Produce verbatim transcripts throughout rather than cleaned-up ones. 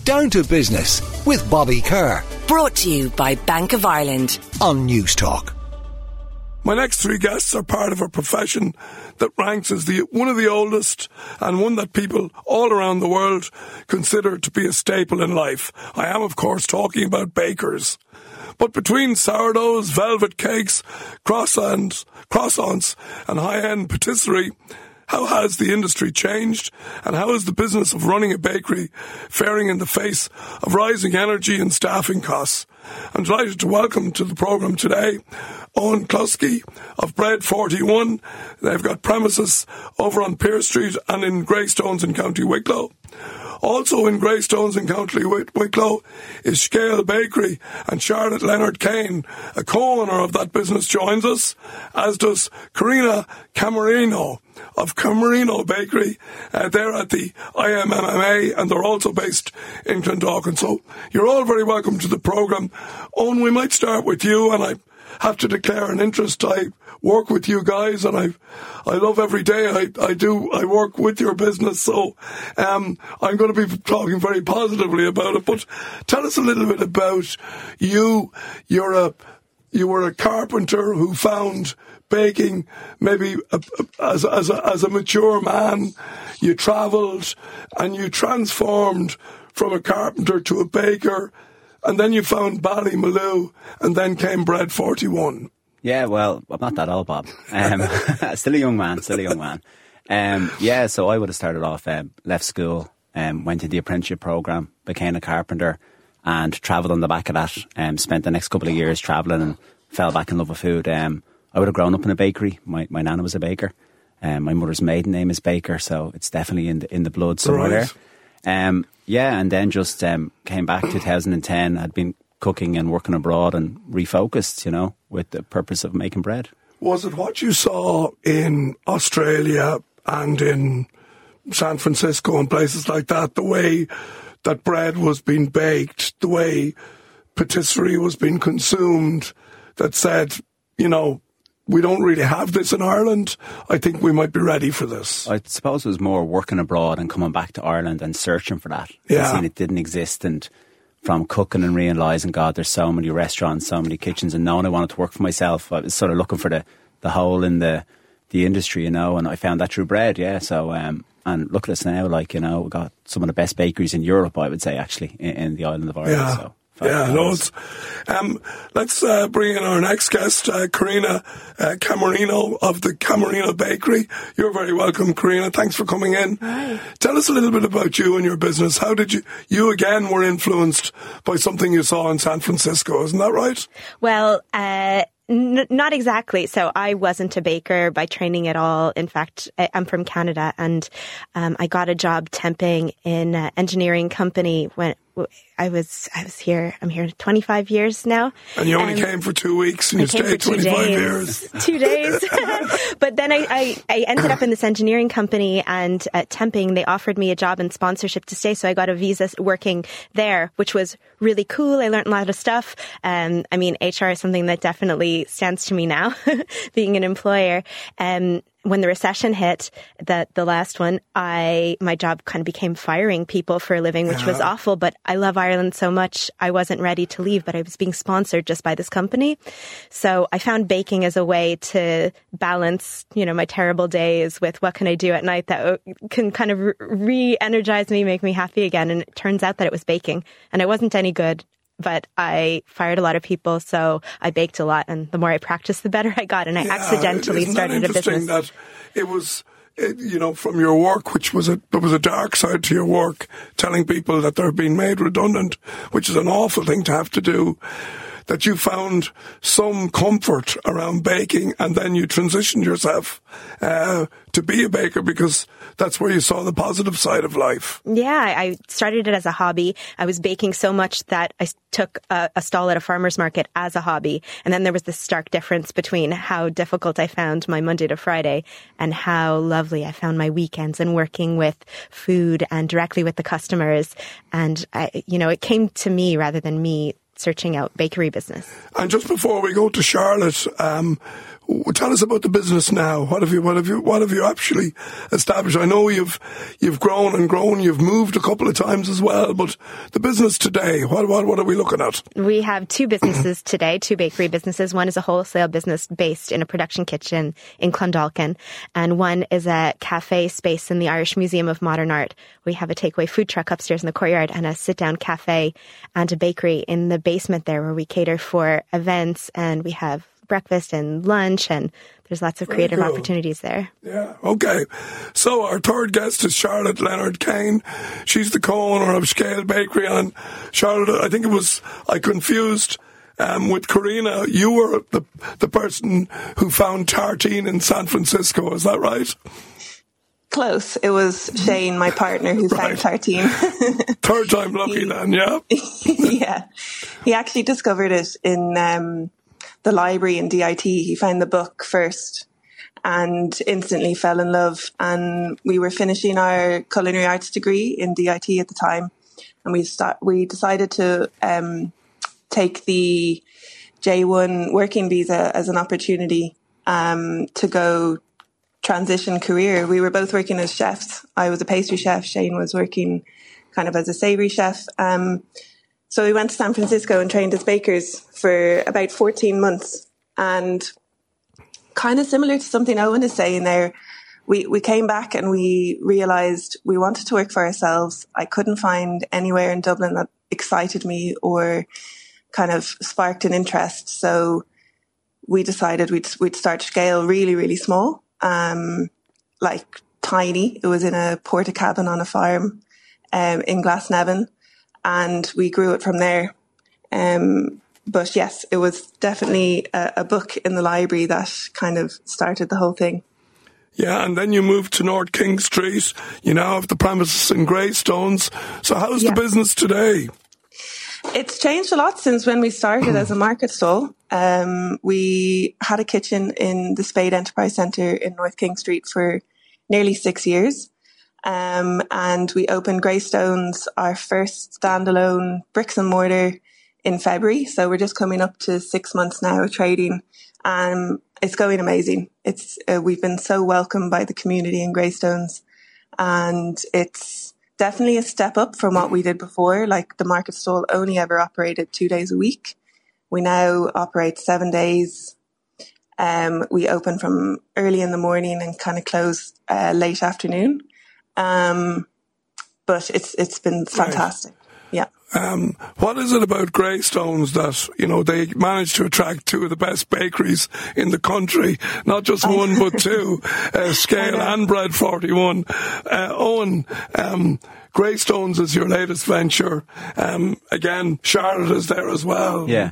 Down to Business with Bobby Kerr. Brought to you by Bank of Ireland on News Talk. My next three guests are part of a profession that ranks as the one of the oldest and one that people all around the world consider to be a staple in life. I am, of course, talking about bakers. But between sourdoughs, velvet cakes, croissants, croissants and high-end patisserie, how has the industry changed, and how is the business of running a bakery faring in the face of rising energy and staffing costs? I'm delighted to welcome to the programme today Owen Cluskey of Bread forty-one. They've got premises over on Pearse Street and in Greystones in County Wicklow. Also in Greystones in County Wicklow is Scale Bakery, and Charlotte Leonard-Kane, a co-owner of that business, joins us, as does Karina Camerino of Camerino Bakery. Uh, they're at the I M M M A and they're also based in Clondalkin. So you're all very welcome to the programme. Owen, we might start with you, and I have to declare an interest. I work with you guys, and I I love every day I, I do, I work with your business, so um, I'm going to be talking very positively about it. But tell us a little bit about you. You're a, you were a carpenter who found baking maybe a, a, as, as, a, as a mature man. You travelled and you transformed from a carpenter to a baker, and then you found Ballymaloe, and then came Bread forty-one. Yeah, well, I'm not that old, Bob. Um, still a young man, still a young man. Um, yeah, so I would have started off, um, left school, um, went to the apprenticeship programme, became a carpenter, and travelled on the back of that. Um, spent the next couple of years travelling and fell back in love with food. Um, I would have grown up in a bakery. My my nana was a baker. Um, my mother's maiden name is Baker, so it's definitely in the in the blood somewhere Right. there. Um, yeah, and then just um, came back two thousand ten. I'd been cooking and working abroad and refocused, you know, with the purpose of making bread. Was it what you saw in Australia and in San Francisco and places like that, the way that bread was being baked, the way patisserie was being consumed, that said, you know, we don't really have this in Ireland. I think we might be ready for this. I suppose it was more working abroad and coming back to Ireland and searching for that. Yeah. Seeing it didn't exist, and from cooking and realising, God, there's so many restaurants, so many kitchens, and knowing I wanted to work for myself, I was sort of looking for the, the hole in the the industry, you know, and I found that through bread, yeah. So, um, and look at us now, like, you know, we've got some of the best bakeries in Europe, I would say, actually, in, in the island of Ireland. Yeah. So. Yeah, loads. Um, let's uh, bring in our next guest, uh, Karina uh, Camerino of the Camerino Bakery. You're very welcome, Karina. Thanks for coming in. Hi. Tell us a little bit about you and your business. How did you, you again were influenced by something you saw in San Francisco, isn't that right? Well, uh, N- not exactly. So I wasn't a baker by training at all. In fact, I- I'm from Canada, and um, I got a job temping in an engineering company when I was I was here. I'm here twenty-five years now. And you only um, came for two weeks, and you stayed two twenty-five days, years. Two days. But then I, I, I ended up in this engineering company, and at temping, they offered me a job and sponsorship to stay. So I got a visa working there, which was really cool. I learned a lot of stuff. Um, I mean, H R is something that definitely stands to me now, being an employer. Um, when the recession hit, the the last one, I my job kind of became firing people for a living, which yeah. was awful. But I love Ireland so much, I wasn't ready to leave. But I was being sponsored just by this company, so I found baking as a way to balance, you know, my terrible days with what can I do at night that can kind of re-energize me, make me happy again. And it turns out that it was baking, and I wasn't any good. But I fired a lot of people, so I baked a lot, and the more I practiced, the better I got, and I yeah, accidentally isn't started that a business. interesting that it was, it, you know, from your work, which was a there was a dark side to your work, telling people that they're being made redundant, which is an awful thing to have to do. That you found some comfort around baking, and then you transitioned yourself uh, to be a baker because that's where you saw the positive side of life. Yeah, I started it as a hobby. I was baking so much that I took a, a stall at a farmer's market as a hobby. And then there was this stark difference between how difficult I found my Monday to Friday and how lovely I found my weekends and working with food and directly with the customers. And, I, you know, it came to me rather than me searching out bakery business. And just before we go to Charlotte, um, tell us about the business now. What have you, what have you, what have you actually established? I know you've, you've grown and grown. You've moved a couple of times as well, but the business today, what, what, what are we looking at? We have two businesses today, two bakery businesses. One is a wholesale business based in a production kitchen in Clondalkin, and one is a cafe space in the Irish Museum of Modern Art. We have a takeaway food truck upstairs in the courtyard and a sit-down cafe and a bakery in the basement there, where we cater for events, and we have breakfast and lunch, and there's lots of creative cool. opportunities there. Yeah, okay. So our third guest is Charlotte Leonard-Kane. She's the co-owner of Scale Bakery. And Charlotte, I think it was, I confused um, with Karina. You were the the person who found tartine in San Francisco, is that right? Close. It was Shane, my partner, who right. found tartine. Third time lucky he, then, yeah? Yeah. He actually discovered it in um, the library in D I T. He found the book first and instantly fell in love. And we were finishing our culinary arts degree in D I T at the time. And we start, we decided to um, take the J one working visa as an opportunity um, to go transition career. We were both working as chefs. I was a pastry chef. Shane was working kind of as a savoury chef. Um, so we went to San Francisco and trained as bakers for about fourteen months. And kind of similar to something Owen is saying there, we, we came back and we realised we wanted to work for ourselves. I couldn't find anywhere in Dublin that excited me or kind of sparked an interest. So we decided we'd, we'd start Scale really, really small. Um, like tiny. It was in a porta cabin on a farm, um, in Glasnevin, and we grew it from there. Um, but yes, it was definitely a, a book in the library that kind of started the whole thing. Yeah, and then you moved to North King Street. You now have the premises in Greystones. So how's yeah. the business today? It's changed a lot since when we started as a market stall. Um, we had a kitchen in the Spade Enterprise Centre in North King Street for nearly six years. Um, and we opened Greystones, our first standalone bricks and mortar, in February. So we're just coming up to six months now of trading. Um, it's going amazing. It's, uh, we've been so welcomed by the community in Greystones, and it's definitely a step up from what we did before. Like, the market stall only ever operated two days a week. We now operate seven days. Um, we open from early in the morning and kind of close uh, late afternoon. Um, but it's it's been fantastic. Right. Yeah. Um, what is it about Greystones that, you know, they managed to attract two of the best bakeries in the country? Not just one, but two, uh, Scale and Bread forty-one. Uh, Owen, um, Greystones is your latest venture. Um, again, Charlotte is there as well. Yeah.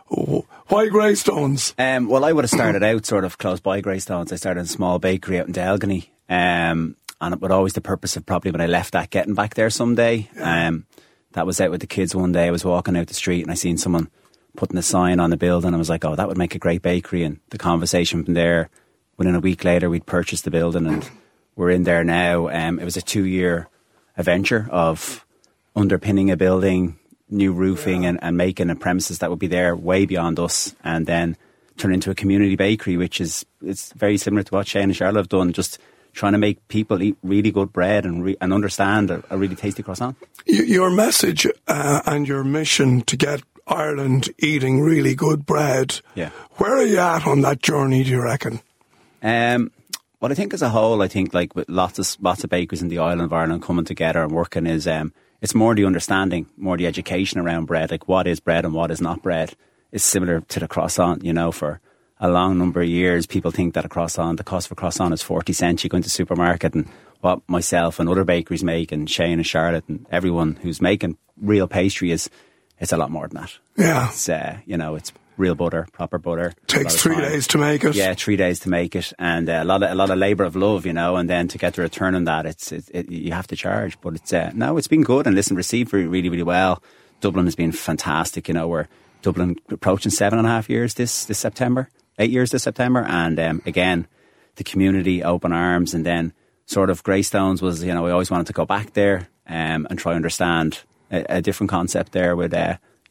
Why Greystones? Um, well, I would have started out sort of close by Greystones. I started in a small bakery out in Delgany. Um, and it was always the purpose of probably when I left that, getting back there someday. Yeah. Um, That was out with the kids one day. I was walking out the street and I seen someone putting a sign on the building. I was like, oh, that would make a great bakery. And the conversation from there, within a week later, we'd purchased the building and we're in there now. Um, it was a two-year adventure of underpinning a building, new roofing, yeah. and, and making a premises that would be there way beyond us, and then turn into a community bakery, which is it's very similar to what Shane and Charlotte have done, just trying to make people eat really good bread and re- and understand a, a really tasty croissant. Your message uh, and your mission to get Ireland eating really good bread, yeah. where are you at on that journey, do you reckon? Um, well, I think as a whole, I think like with lots of lots of bakeries in the island of Ireland coming together and working is, um, it's more the understanding, more the education around bread, like what is bread and what is not bread. Is similar to the croissant, you know, for a long number of years, people think that a croissant, the cost of a croissant is forty cents. You go into the supermarket and what myself and other bakeries make, and Shane and Charlotte and everyone who's making real pastry is, it's a lot more than that. Yeah. It's, uh, you know, it's real butter, proper butter. Takes three time. days to make it. Yeah, three days to make it. And uh, a lot of, a lot of labour of love, you know, and then to get the return on that, it's, it, it, you have to charge. But it's, uh, no, it's been good and listen, received really, really well. Dublin has been fantastic, you know, we're Dublin approaching seven and a half years this, this September. Eight years this September, and um, again, the community, open arms, and then sort of Greystones was, you know, we always wanted to go back there um, and try and understand a, a different concept there with, uh,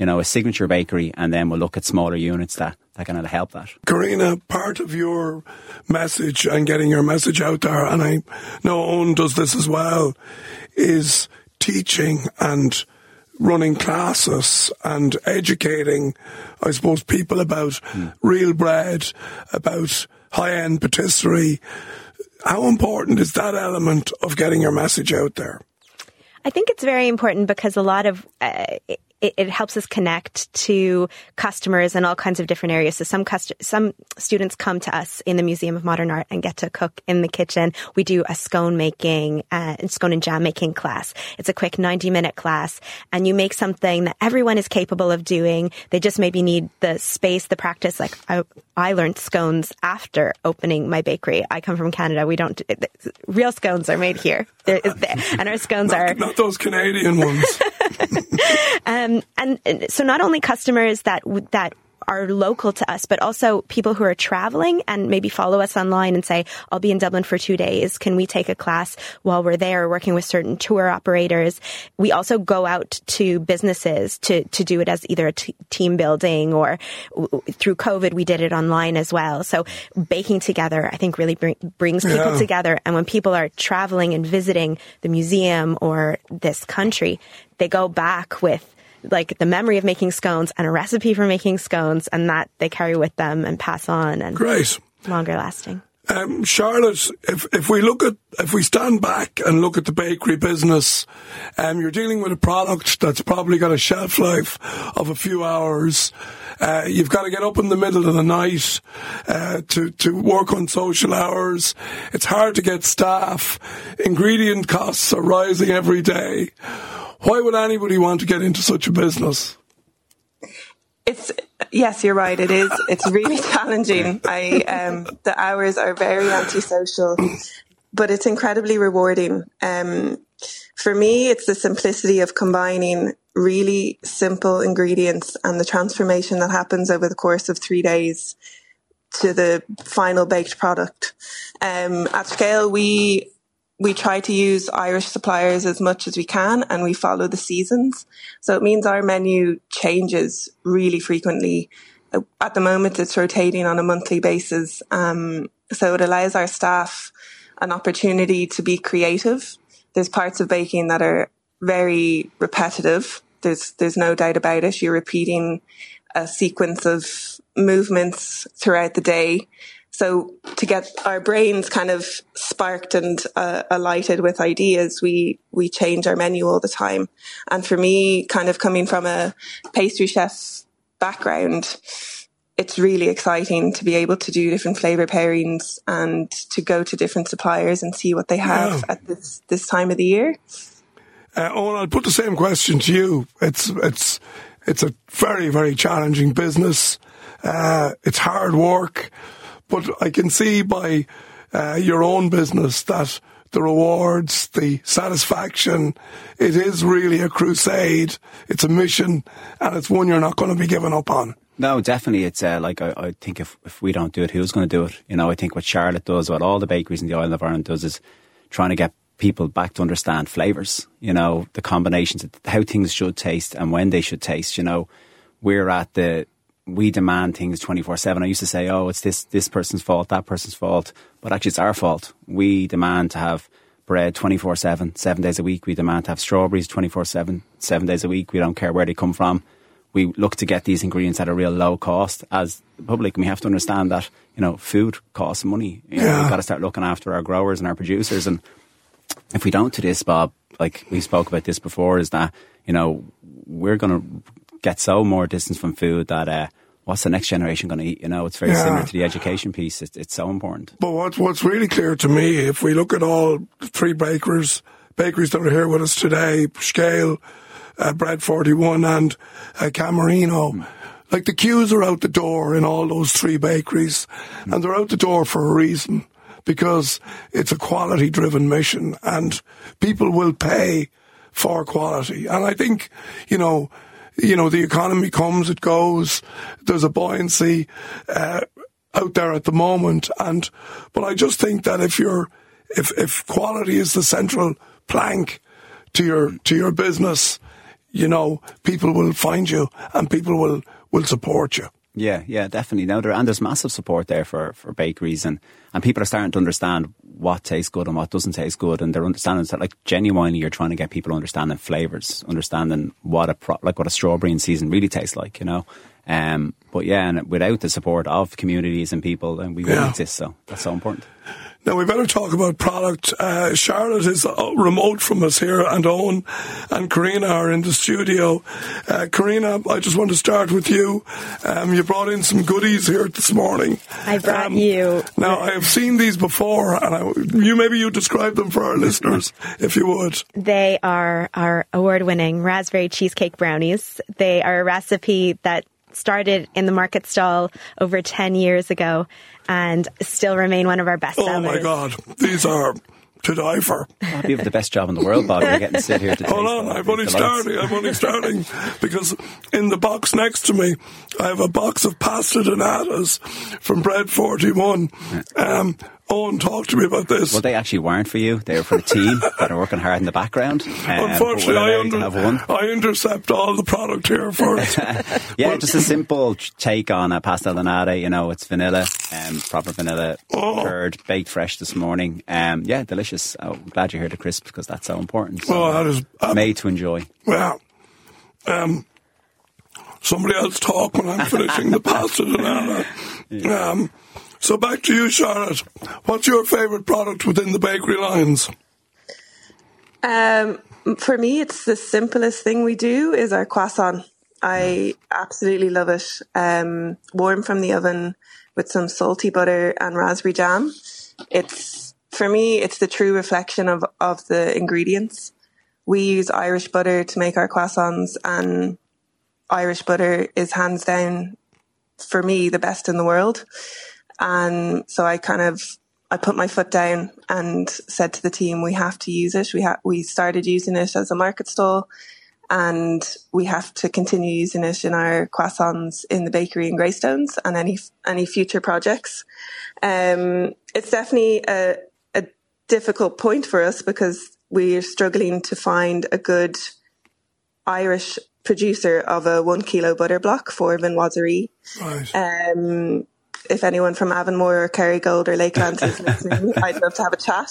you know, a signature bakery, and then we'll look at smaller units that, that can help that. Karina, part of your message and getting your message out there, and I know Owen does this as well, is teaching and running classes and educating, I suppose, people about mm. real bread, about high-end patisserie. How important is that element of getting your message out there? I think it's very important because a lot of uh, it, it helps us connect to customers in all kinds of different areas. So some cust- some students come to us in the Museum of Modern Art and get to cook in the kitchen. We do a scone making, uh, scone and jam making class. It's a quick ninety minute class, and you make something that everyone is capable of doing. They just maybe need the space, the practice. Like I, I learned scones after opening my bakery. I come from Canada. We don't, real scones are made here. There is, and our scones not, are... Not those Canadian ones. um, and, and so not only customers that that are local to us, but also people who are traveling and maybe follow us online and say, I'll be in Dublin for two days. Can we take a class while we're there, working with certain tour operators? We also go out to businesses to, to do it as either a t- team building or w- through COVID, we did it online as well. So baking together, I think really bring, brings people yeah. together. And when people are traveling and visiting the museum or this country, they go back with like the memory of making scones and a recipe for making scones, and that they carry with them and pass on, and great, longer lasting. Um, Charlotte, if if we look at if we stand back and look at the bakery business, um, you're dealing with a product that's probably got a shelf life of a few hours. Uh, you've got to get up in the middle of the night uh, to to work on social hours. It's hard to get staff. Ingredient costs are rising every day. Why would anybody want to get into such a business? It's yes, you're right. It is. It's really challenging. I um, the hours are very antisocial, but it's incredibly rewarding. Um, for me, it's the simplicity of combining really simple ingredients and the transformation that happens over the course of three days to the final baked product. Um, at Scale, we. We try to use Irish suppliers as much as we can, and we follow the seasons. So it means our menu changes really frequently. At the moment, it's rotating on a monthly basis. Um, so it allows our staff an opportunity to be creative. There's parts of baking that are very repetitive. There's, there's no doubt about it. You're repeating a sequence of movements throughout the day. So to get our brains kind of sparked and uh, alighted with ideas, we, we change our menu all the time. And for me, kind of coming from a pastry chef background, it's really exciting to be able to do different flavor pairings and to go to different suppliers and see what they have yeah. at this, this time of the year. Uh, Owen, I'll put the same question to you. It's, it's, it's a very, very challenging business. Uh, it's hard work. But I can see by uh, your own business that the rewards, the satisfaction, it is really a crusade. It's a mission, and it's one you're not going to be giving up on. No, definitely. It's uh, like I, I think if, if we don't do it, who's going to do it? You know, I think what Charlotte does, what all the bakeries in the island of Ireland does, is trying to get people back to understand flavours. You know, the combinations, how things should taste and when they should taste. You know, we're at the we demand things twenty-four seven. I used to say, oh, it's this this person's fault, that person's fault. But actually, it's our fault. We demand to have bread twenty-four seven, seven days a week. We demand to have strawberries twenty-four seven, seven days a week. We don't care where they come from. We look to get these ingredients at a real low cost. As the public, we have to understand that, you know, food costs money. You know, yeah. We've got to start looking after our growers and our producers. And if we don't do this, Bob, like we spoke about this before, is that, you know, we're going to get so more distance from food that uh, what's the next generation going to eat? You know, it's very yeah. similar to the education piece. It's, it's so important. But what's, what's really clear to me, if we look at all three bakers, bakeries that are here with us today, Scale, uh, Bread forty-one and uh, Camerino, mm. like the queues are out the door in all those three bakeries, mm. and they're out the door for a reason, because it's a quality-driven mission and people will pay for quality. And I think, you know, you know, the economy comes, it goes. There's a buoyancy uh, out there at the moment, and but I just think that if you're, if if quality is the central plank to your to your business, you know, people will find you and people will, will support you. Yeah, yeah, definitely. Now there and there's massive support there for, for bakeries, and, and people are starting to understand what tastes good and what doesn't taste good, and they're understanding that, like, genuinely you're trying to get people understanding flavours, understanding what a pro, like what a strawberry in season really tastes like, you know. Um, but yeah, and without the support of communities and people, then we wouldn't Yeah. exist. So that's so important. Now, we better talk about product. Uh, Charlotte is uh, remote from us here, and Owen and Karina are in the studio. Uh, Karina, I just want to start with you. Um, you brought in some goodies here this morning. I brought Um, you. Now, I have seen these before, and I, you maybe you describe them for our listeners, if you would. They are our award-winning raspberry cheesecake brownies. They are a recipe that started in the market stall over ten years ago and still remain one of our best sellers. Oh my God, these are to die for. Oh, you have the best job in the world, Bob. You're getting to sit here to Hold taste on, all I'm these only delights. starting, I'm only starting, because in the box next to me, I have a box of pasta donatas from Bread forty-one. Um, Owen, talk to me about this. Well, they actually weren't for you. They were for the team that are working hard in the background. Um, Unfortunately, but we're I, allowed to have under, one. I intercept all the product here first. Yeah, just a simple ch- take on a pasta donata. You know, it's vanilla, um, proper vanilla Oh. curd, baked fresh this morning. Um, yeah, delicious. Oh, I'm glad you're here to crisp because that's so important. So, Oh, that is- uh, made to enjoy. Well, um, somebody else talk when I'm finishing the pasta donata. Um, so back to you, Charlotte. What's your favourite product within the bakery lines? Um, for me, it's the simplest thing we do is our croissant. I absolutely love it. Um, warm from the oven with some salty butter and raspberry jam. It's, for me, it's the true reflection of, of the ingredients. We use Irish butter to make our croissants, and Irish butter is hands down, for me, the best in the world. And so I kind of, I put my foot down and said to the team, we have to use it. We ha- we started using it as a market stall, and we have to continue using it in our croissants in the bakery in Greystones and any any future projects. Um, it's definitely a, a difficult point for us because we're struggling to find a good Irish producer of a one kilo butter block for Vinoiserie. Right. Um, if anyone from Avonmore or Kerrygold or Lakelands is listening, I'd love to have a chat.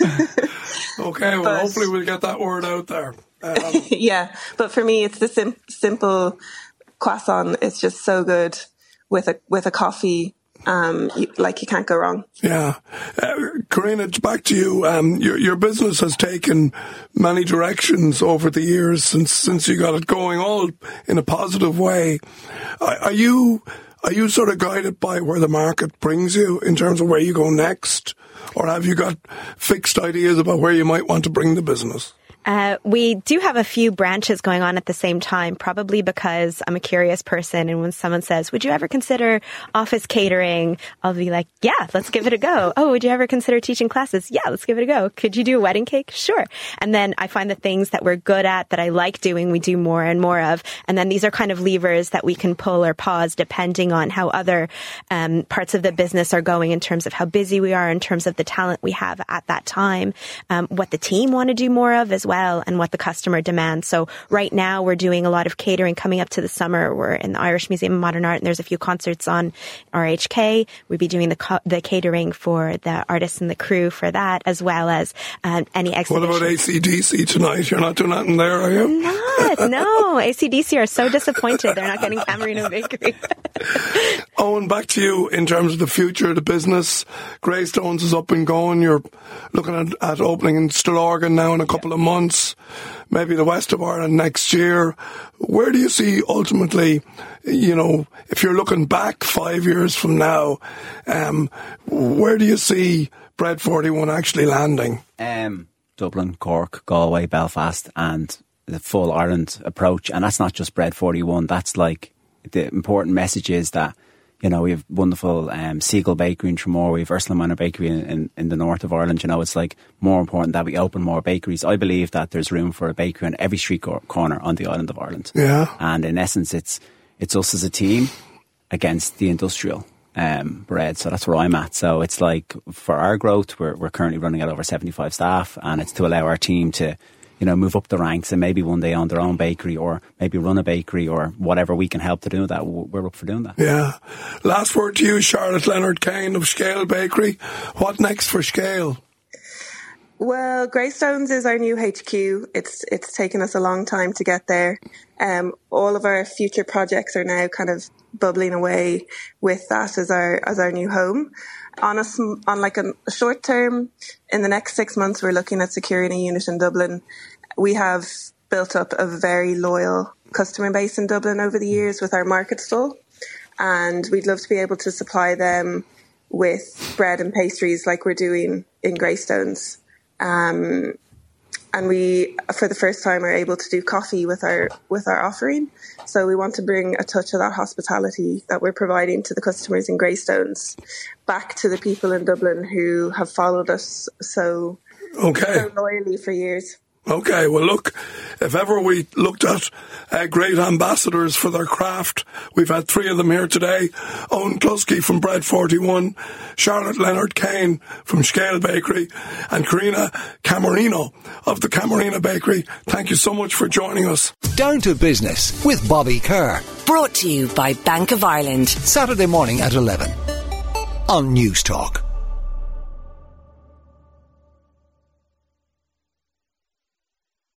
Okay, well, But- hopefully we'll get that word out there. Um, Yeah, but for me, it's the sim- simple croissant. It's just so good with a with a coffee. Um, you, like you can't go wrong. yeah. Uh, Karina, back to you. Um, your, your business has taken many directions over the years since, since you got it going, all in a positive way. Are, are you, are you sort of guided by where the market brings you in terms of where you go next? Or have you got fixed ideas about where you might want to bring the business? Uh, we do have a few branches going on at the same time, probably because I'm a curious person. And when someone says, would you ever consider office catering? I'll be like, yeah, let's give it a go. Oh, would you ever consider teaching classes? Yeah, let's give it a go. Could you do a wedding cake? Sure. And then I find the things that we're good at, that I like doing, we do more and more of. And then these are kind of levers that we can pull or pause depending on how other um, parts of the business are going in terms of how busy we are, in terms of the talent we have at that time, um, what the team want to do more of as well, and what the customer demands. So right now we're doing a lot of catering coming up to the summer. We're in the Irish Museum of Modern Art, and there's a few concerts on R H K. We'll be doing the co- the catering for the artists and the crew for that, as well as um, any What exhibitions. about A C D C tonight? You're not doing nothing there, are you? Not, no. A C D C are so disappointed they're not getting Camerino Bakery. Owen, back to you in terms of the future of the business. Greystones is up and going. You're looking at, at opening in Stillorgan now in a couple of months, maybe the west of Ireland next year. Where do you see ultimately, you know, if you're looking back five years from now, um, where do you see Bread forty-one actually landing? Um, Dublin, Cork, Galway, Belfast, and the full Ireland approach. And that's not just Bread forty-one. That's like the important message is that, you know, we have wonderful um, Seagull Bakery in Tramore, we have Ursula Minor Bakery in, in, in the north of Ireland. You know, it's like more important that we open more bakeries. I believe that there's room for a bakery on every street cor- corner on the island of Ireland. Yeah. And in essence, it's it's us as a team against the industrial um, bread. So that's where I'm at. So it's like for our growth, we're we're currently running at over seventy-five staff, and it's to allow our team to, you know, move up the ranks and maybe one day own their own bakery or maybe run a bakery or whatever we can help to do that. We're up for doing that. Yeah. Last word to you, Charlotte Leonard-Kane of Scale Bakery. What next for Scale? Well, Greystones is our new H Q. It's it's taken us a long time to get there. Um, all of our future projects are now kind of bubbling away with that as our as our new home. On a on like a, a short term, in the next six months, we're looking at securing a unit in Dublin. We have built up a very loyal customer base in Dublin over the years with our market stall, and we'd love to be able to supply them with bread and pastries like we're doing in Greystones. Um, and we, for the first time, are able to do coffee with our with our offering. So we want to bring a touch of that hospitality that we're providing to the customers in Greystones back to the people in Dublin who have followed us so, okay. so loyally for years. Okay, well look, if ever we looked at uh, great ambassadors for their craft, we've had three of them here today. Owen Kluski from Bread forty-one, Charlotte Leonard-Kane from Scale Bakery, and Karina Camarino of the Camarina Bakery. Thank you so much for joining us. Down to Business with Bobby Kerr. Brought to you by Bank of Ireland. Saturday morning at eleven on News Talk.